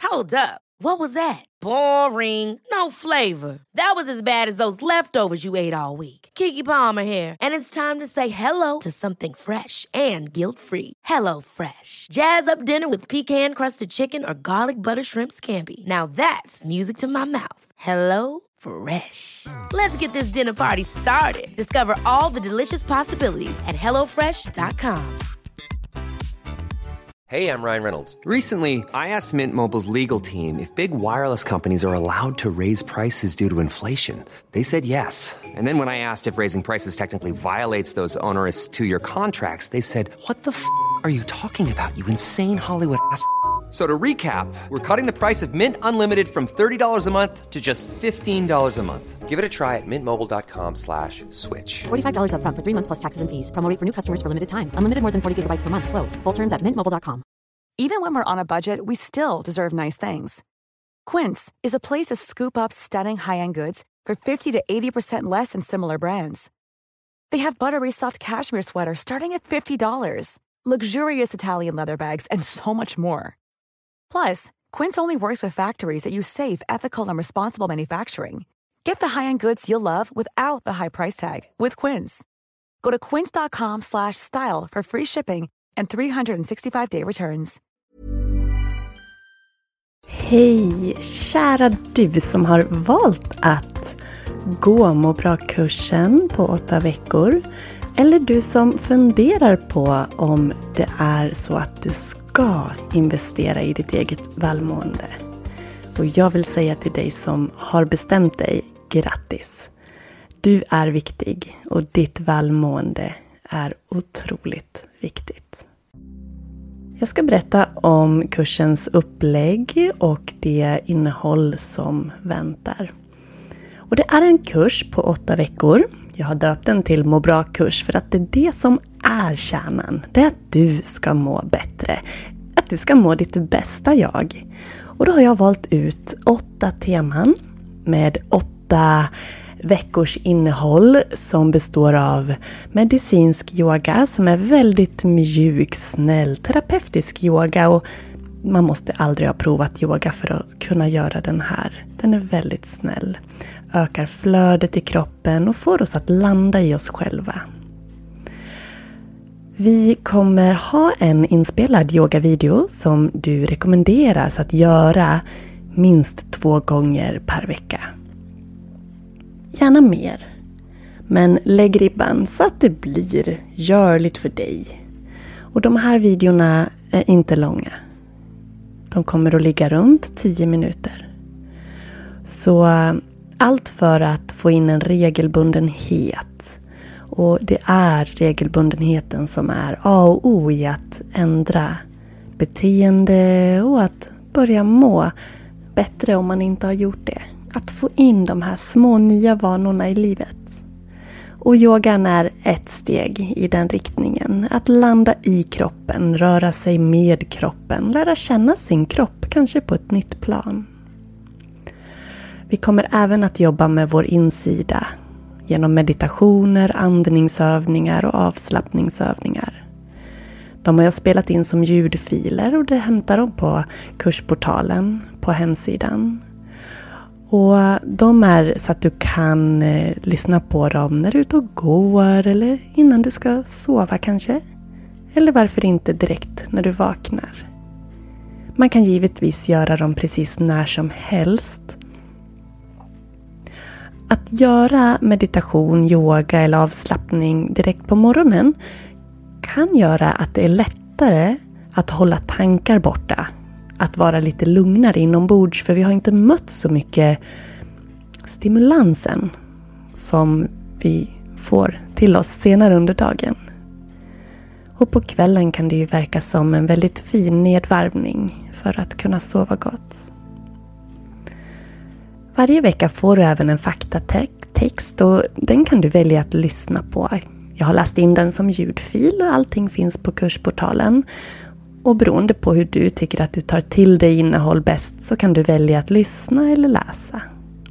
Hold up. What was that? Boring. No flavor. That was as bad as those leftovers you ate all week. Keke Palmer here, and it's time to say hello to something fresh and guilt-free. Hello Fresh. Jazz up dinner with pecan-crusted chicken or garlic butter shrimp scampi. Now that's music to my mouth. Hello Fresh. Let's get this dinner party started. Discover all the delicious possibilities at hellofresh.com. Hey, I'm Ryan Reynolds. Recently, I asked Mint Mobile's legal team if big wireless companies are allowed to raise prices due to inflation. They said yes. And then when I asked if raising prices technically violates those onerous two-year contracts, they said, "What the f*** are you talking about, you insane Hollywood ass?" So to recap, we're cutting the price of Mint Unlimited from $30 a month to just $15 a month. Give it a try at mintmobile.com/switch. $45 up front for 3 months plus taxes and fees. Promo rate for new customers for limited time. Unlimited more than 40 gigabytes per month. Slows full terms at mintmobile.com. Even when we're on a budget, we still deserve nice things. Quince is a place to scoop up stunning high-end goods for 50 to 80% less than similar brands. They have buttery soft cashmere sweaters starting at $50, luxurious Italian leather bags, and so much more. Plus, Quince only works with factories that use safe, ethical, and responsible manufacturing. Get the high-end goods you'll love without the high price tag with Quince. Go to quince.com/style for free shipping and 365-day returns. Hej, kära du som har valt att gå Må bra-kursen på 8 veckor. Eller du som funderar på om det är så att du ska investera i ditt eget välmående. Och jag vill säga till dig som har bestämt dig, grattis. Du är viktig och ditt välmående är otroligt viktigt. Jag ska berätta om kursens upplägg och det innehåll som väntar. Och det är en kurs på 8 veckor. Jag har döpt den till Må bra-kurs för att det är det som är kärnan. Det är att du ska må bättre. Att du ska må ditt bästa jag. Och då har jag valt ut 8 teman med 8 veckors innehåll som består av medicinsk yoga som är väldigt mjuk, snäll, terapeutisk yoga. Och man måste aldrig ha provat yoga för att kunna göra den här. Den är väldigt snäll. Ökar flödet i kroppen och får oss att landa i oss själva. Vi kommer ha en inspelad yogavideo som du rekommenderas att göra minst 2 gånger per vecka. Gärna mer. Men lägg ribban så att det blir görligt för dig. Och de här videorna är inte långa. De kommer att ligga runt 10 minuter. Så allt för att få in en regelbundenhet. Och det är regelbundenheten som är A och O i att ändra beteende och att börja må bättre om man inte har gjort det. Att få in de här små nya vanorna i livet. Och yogan är ett steg i den riktningen. Att landa i kroppen, röra sig med kroppen, lära känna sin kropp, kanske på ett nytt plan. Vi kommer även att jobba med vår insida genom meditationer, andningsövningar och avslappningsövningar. De har jag spelat in som ljudfiler och det hämtar de på kursportalen på hemsidan. Och de är så att du kan lyssna på dem när du är ute och går eller innan du ska sova kanske. Eller varför inte direkt när du vaknar. Man kan givetvis göra dem precis när som helst. Att göra meditation, yoga eller avslappning direkt på morgonen kan göra att det är lättare att hålla tankar borta. Att vara lite lugnare inombords för vi har inte mött så mycket stimulansen som vi får till oss senare under dagen. Och på kvällen kan det ju verka som en väldigt fin nedvarvning för att kunna sova gott. Varje vecka får du även en faktatext och den kan du välja att lyssna på. Jag har läst in den som ljudfil och allting finns på kursportalen. Och beroende på hur du tycker att du tar till dig innehåll bäst så kan du välja att lyssna eller läsa.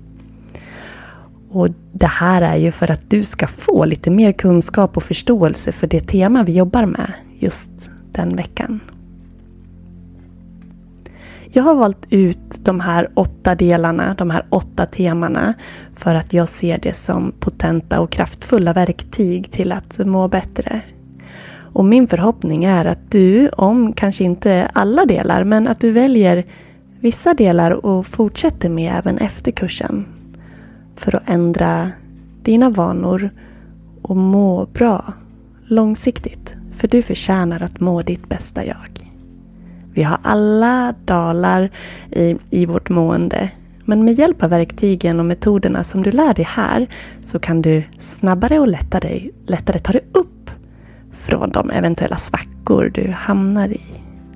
Och det här är ju för att du ska få lite mer kunskap och förståelse för det tema vi jobbar med just den veckan. Jag har valt ut de här 8 delarna, de här 8 temana, för att jag ser det som potenta och kraftfulla verktyg till att må bättre. Och min förhoppning är att du, om kanske inte alla delar, men att du väljer vissa delar och fortsätter med även efter kursen. För att ändra dina vanor och må bra långsiktigt. För du förtjänar att må ditt bästa jag. Vi har alla dalar i vårt mående. Men med hjälp av verktygen och metoderna som du lär dig här så kan du snabbare och lättare ta dig upp från de eventuella svackor du hamnar i.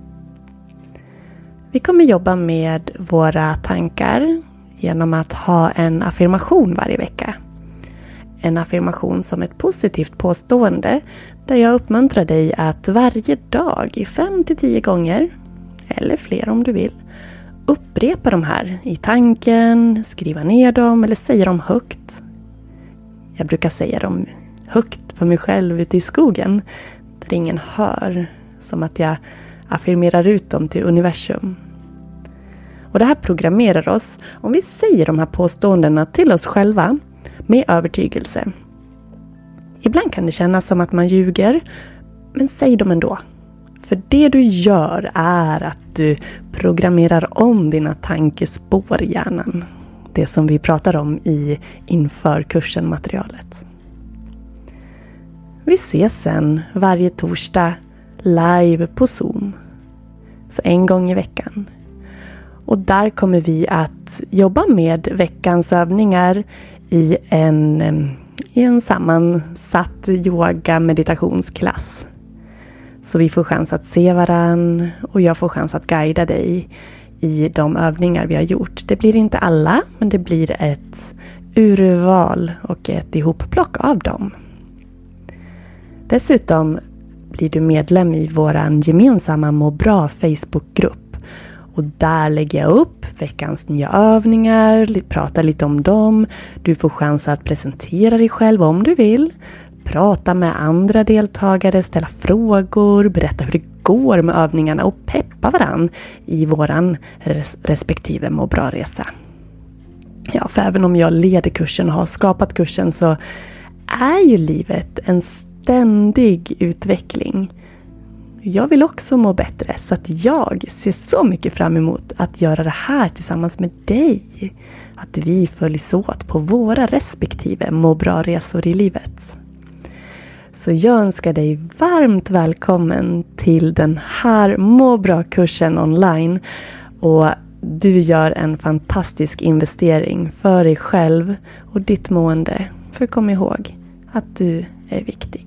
Vi kommer jobba med våra tankar genom att ha en affirmation varje vecka. En affirmation som ett positivt påstående där jag uppmuntrar dig att varje dag i 5-10 gånger, eller fler om du vill, upprepa de här i tanken, skriva ner dem eller säga dem högt. Jag brukar säga dem högt för mig själv ute i skogen där ingen hör, som att jag affirmerar ut dem till universum. Och det här programmerar oss om vi säger de här påståendena till oss själva med övertygelse. Ibland kan det kännas som att man ljuger, men säg dem ändå. För det du gör är att du programmerar om dina tankespår i hjärnan. Det som vi pratar om inför kursen-materialet. Vi ses sen varje torsdag live på Zoom. Så en gång i veckan. Och där kommer vi att jobba med veckans övningar i en sammansatt yoga-meditationsklass. Så vi får chans att se varann och jag får chans att guida dig i de övningar vi har gjort. Det blir inte alla, men det blir ett urval och ett ihopplock av dem. Dessutom blir du medlem i våran gemensamma Må bra Facebookgrupp. Och där lägger jag upp veckans nya övningar, pratar lite om dem. Du får chans att presentera dig själv om du vill. Prata med andra deltagare, ställa frågor, berätta hur det går med övningarna och peppa varann i våran respektive Må bra-resa. Ja, för även om jag leder kursen och har skapat kursen så är ju livet en ständig utveckling. Jag vill också må bättre, så att jag ser så mycket fram emot att göra det här tillsammans med dig. Att vi följs åt på våra respektive må bra-resor i livet. Så jag önskar dig varmt välkommen till den här må bra-kursen online. Och du gör en fantastisk investering för dig själv och ditt mående. För kom ihåg att du är viktig.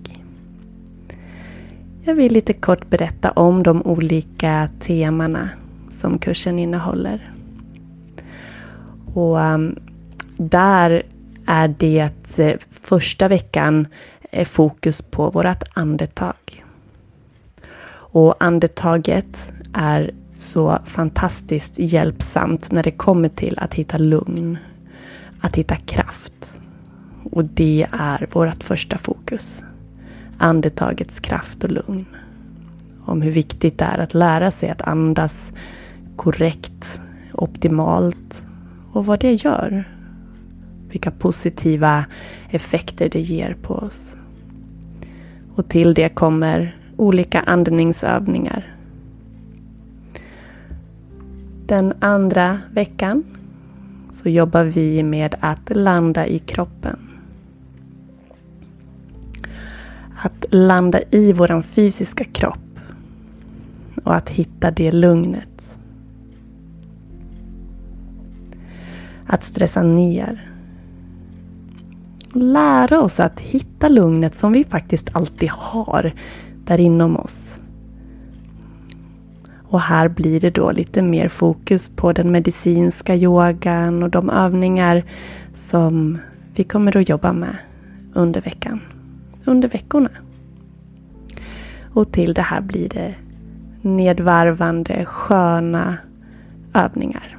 Jag vill lite kort berätta om de olika temana som kursen innehåller. Och där är det första veckan fokus på vårt andetag. Och andetaget är så fantastiskt hjälpsamt när det kommer till att hitta lugn, att hitta kraft. Och det är vårt första fokus. Andetagets kraft och lugn. Om hur viktigt det är att lära sig att andas korrekt, optimalt och vad det gör. Vilka positiva effekter det ger på oss. Och till det kommer olika andningsövningar. Den andra veckan så jobbar vi med att landa i kroppen. Att landa i våran fysiska kropp. Och att hitta det lugnet. Att stressa ner. Och lära oss att hitta lugnet som vi faktiskt alltid har där inom oss. Och här blir det då lite mer fokus på den medicinska yogan och de övningar som vi kommer att jobba med under veckan. Under veckorna. Och till det här blir det nedvarvande, sköna övningar.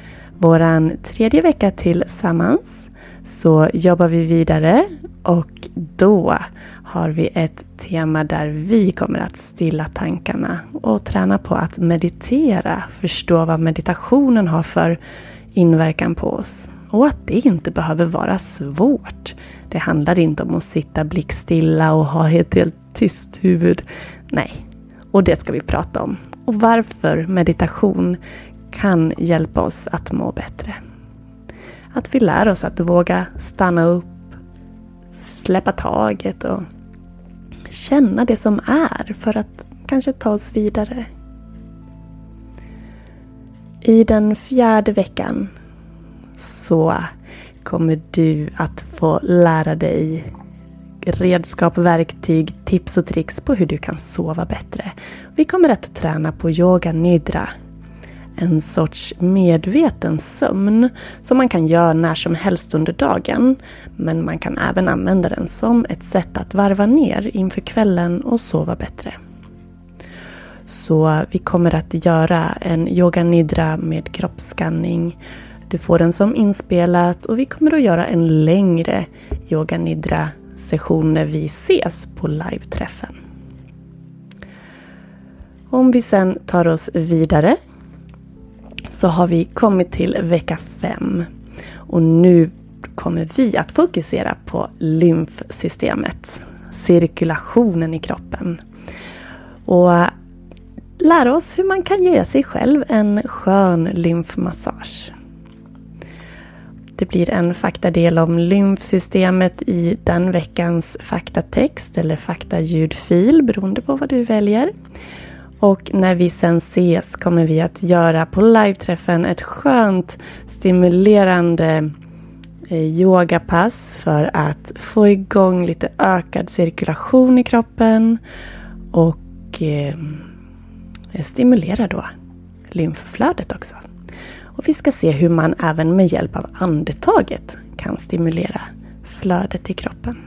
Våran tredje vecka tillsammans så jobbar vi vidare och då har vi ett tema där vi kommer att stilla tankarna och träna på att meditera, förstå vad meditationen har för inverkan på oss. Och att det inte behöver vara svårt. Det handlar inte om att sitta blickstilla och ha ett helt tyst huvud. Nej, och det ska vi prata om. Och varför meditation kan hjälpa oss att må bättre. Att vi lär oss att våga stanna upp, släppa taget och känna det som är för att kanske ta oss vidare. I den 4:e veckan så kommer du att få lära dig redskap, verktyg, tips och tricks på hur du kan sova bättre. Vi kommer att träna på yoga nidra. En sorts medveten sömn som man kan göra när som helst under dagen. Men man kan även använda den som ett sätt att varva ner inför kvällen och sova bättre. Så vi kommer att göra en yoga nidra med kroppsskanning. Du får den som inspelat och vi kommer att göra en längre yoga nidra session när vi ses på live-träffen. Om vi sen tar oss vidare så har vi kommit till vecka 5. Och nu kommer vi att fokusera på lymfsystemet, cirkulationen i kroppen. Och lära oss hur man kan ge sig själv en skön lymfmassage. Det blir en faktadel om lymfsystemet i den veckans faktatext eller faktaljudfil beroende på vad du väljer. Och när vi sen ses kommer vi att göra på live-träffen ett skönt stimulerande yogapass för att få igång lite ökad cirkulation i kroppen och stimulera då lymfflödet också. Och vi ska se hur man även med hjälp av andetaget kan stimulera flödet i kroppen.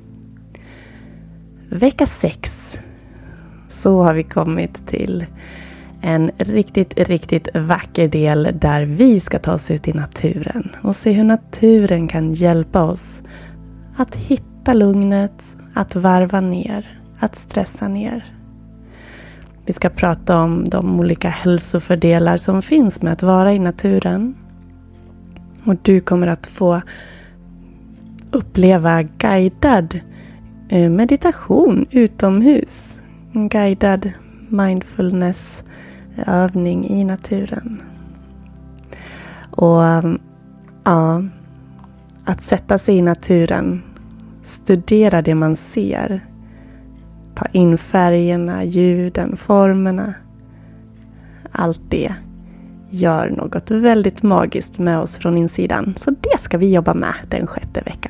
Vecka 6. Så har vi kommit till en riktigt vacker del där vi ska ta oss ut i naturen. Och se hur naturen kan hjälpa oss att hitta lugnet, att varva ner, att stressa ner. Vi ska prata om de olika hälsofördelar som finns med att vara i naturen. Och du kommer att få uppleva guidad meditation utomhus. En guidad mindfulness-övning i naturen. Och att sätta sig i naturen, studera det man ser. Ta in färgerna, ljuden, formerna. Allt det gör något väldigt magiskt med oss från insidan. Så det ska vi jobba med den 6:e veckan.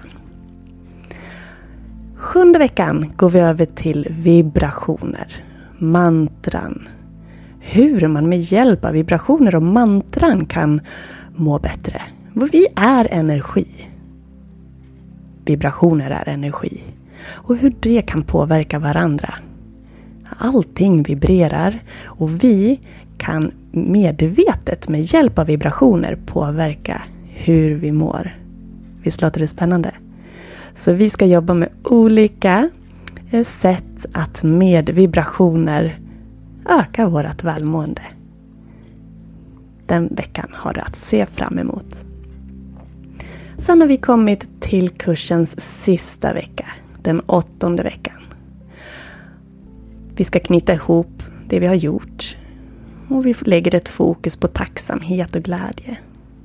7:e veckan går vi över till vibrationer, mantran. Hur man med hjälp av vibrationer och mantran kan må bättre. Vi är energi. Vibrationer är energi. Och hur det kan påverka varandra. Allting vibrerar och vi kan medvetet med hjälp av vibrationer påverka hur vi mår. Visst låter det spännande? Så vi ska jobba med olika sätt att med vibrationer öka vårt välmående. Den veckan har du att se fram emot. Sen har vi kommit till kursens sista vecka. Den 8:e veckan. Vi ska knyta ihop det vi har gjort. Och vi lägger ett fokus på tacksamhet och glädje.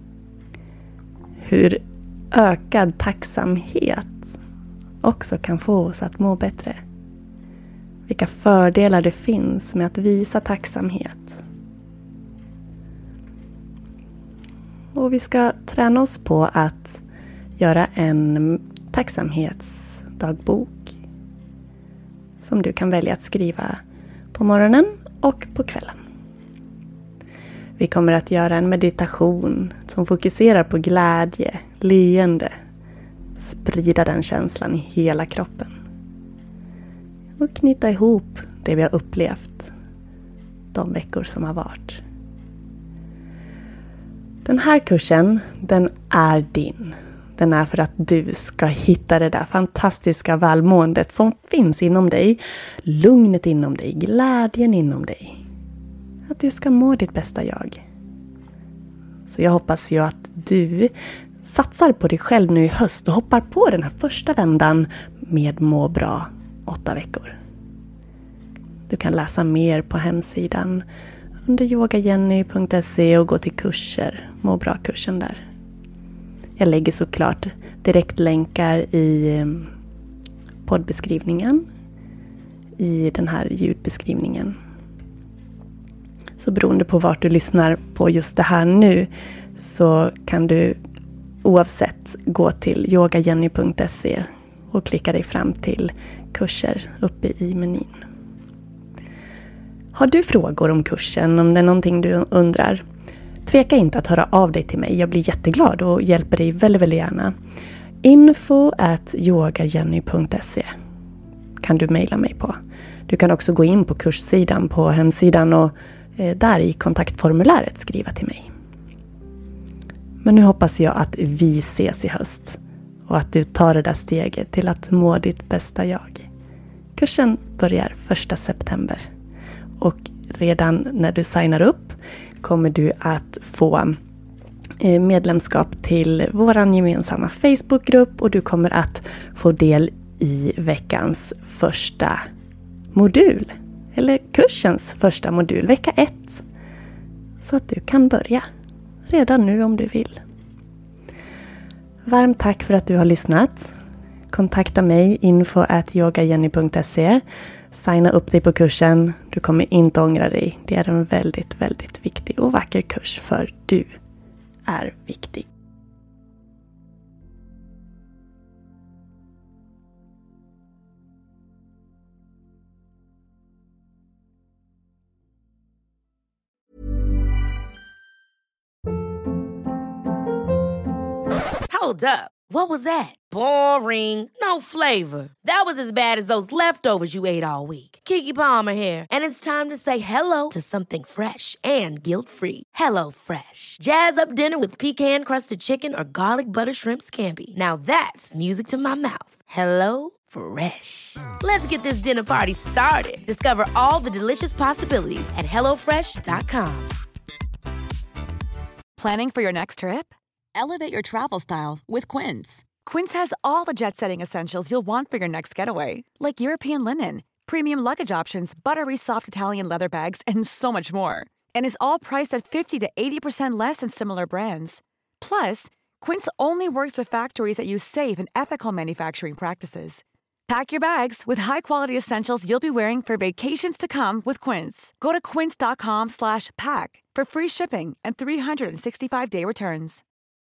Hur ökad tacksamhet också kan få oss att må bättre. Vilka fördelar det finns med att visa tacksamhet. Och vi ska träna oss på att göra en tacksamhetsdagbok som du kan välja att skriva på morgonen och på kvällen. Vi kommer att göra en meditation som fokuserar på glädje, leende, sprida den känslan i hela kroppen. Och knyta ihop det vi har upplevt de veckor som har varit. Den här kursen, den är din. Den är för att du ska hitta det där fantastiska välmåendet som finns inom dig. Lugnet inom dig, glädjen inom dig. Att du ska må ditt bästa jag. Så jag hoppas ju att du satsar på dig själv nu i höst och hoppar på den här första vändan med Må bra 8 veckor. Du kan läsa mer på hemsidan under yogajenny.se och gå till kurser, Må bra-kursen där. Jag lägger såklart direktlänkar i poddbeskrivningen, i den här ljudbeskrivningen. Så beroende på vart du lyssnar på just det här nu så kan du oavsett gå till yogajenny.se och klicka dig fram till kurser uppe i menyn. Har du frågor om kursen, om det är någonting du undrar, tveka inte att höra av dig till mig. Jag blir jätteglad och hjälper dig väldigt, väldigt gärna. info@yogajenny.se kan du mejla mig på. Du kan också gå in på kurssidan på hemsidan och där i kontaktformuläret skriva till mig. Men nu hoppas jag att vi ses i höst och att du tar det där steget till att må ditt bästa jag. Kursen börjar 1 september och redan när du signar upp kommer du att få medlemskap till våran gemensamma Facebookgrupp och du kommer att få del i veckans första modul. Eller kursens första modul, vecka 1. Så att du kan börja redan nu om du vill. Varmt tack för att du har lyssnat. Kontakta mig info@yogajenny.se. Signa upp dig på kursen. Du kommer inte ångra dig. Det är en väldigt, väldigt viktig och vacker kurs för du är viktig. Hold up. What was that? Boring. No flavor. That was as bad as those leftovers you ate all week. Keke Palmer here, and it's time to say hello to something fresh and guilt-free. Hello Fresh. Jazz up dinner with pecan-crusted chicken or garlic butter shrimp scampi. Now that's music to my mouth. Hello Fresh. Let's get this dinner party started. Discover all the delicious possibilities at hellofresh.com. Planning for your next trip? Elevate your travel style with Quince. Quince has all the jet-setting essentials you'll want for your next getaway, like European linen, premium luggage options, buttery soft Italian leather bags, and so much more. And is all priced at 50 to 80% less than similar brands. Plus, Quince only works with factories that use safe and ethical manufacturing practices. Pack your bags with high-quality essentials you'll be wearing for vacations to come with Quince. Go to quince.com/pack for free shipping and 365-day returns.